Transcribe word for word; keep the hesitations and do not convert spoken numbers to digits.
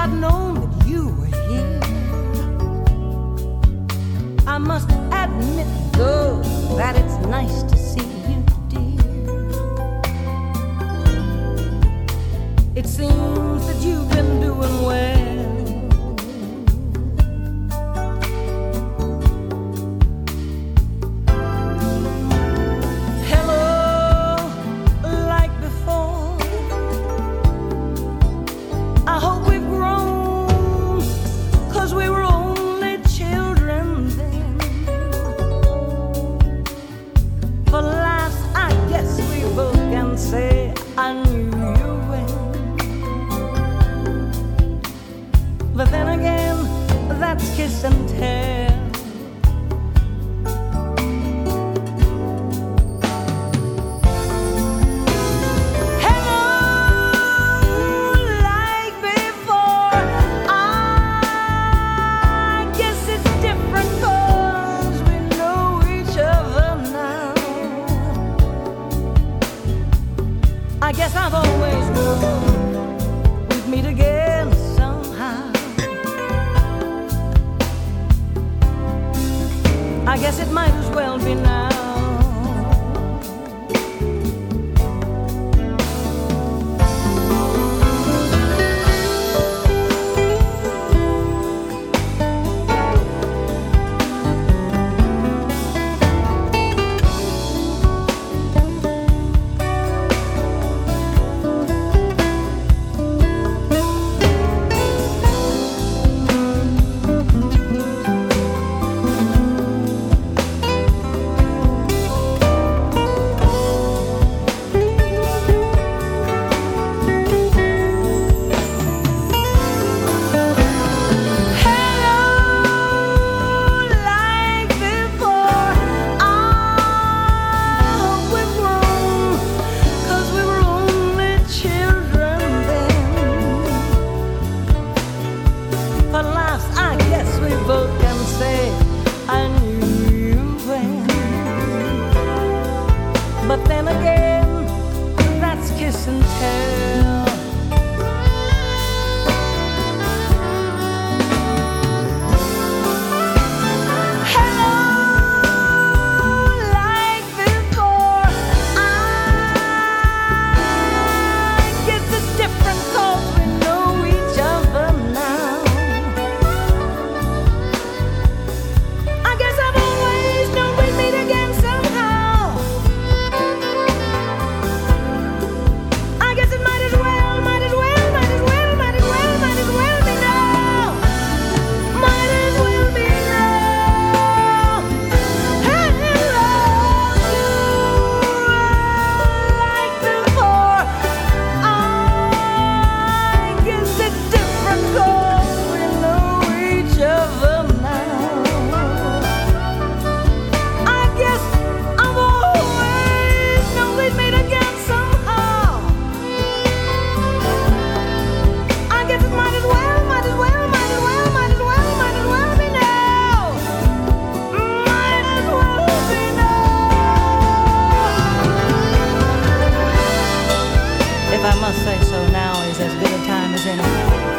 I'd known that you were here. I must admit, though, that it's nice to see you, dear. It seems that you've been doing well. But then again, that's kiss and tell. Hello, like before. I guess it's different 'cause we know each other now. I guess I've always known we'd meet again somehow. I guess it might as well be now. But then again, that's kiss and tell. Hello, like before. I guess it's different 'cause we know each other now. I guess I've always known we'd meet again somehow. If I must say so, now is as good a time as any.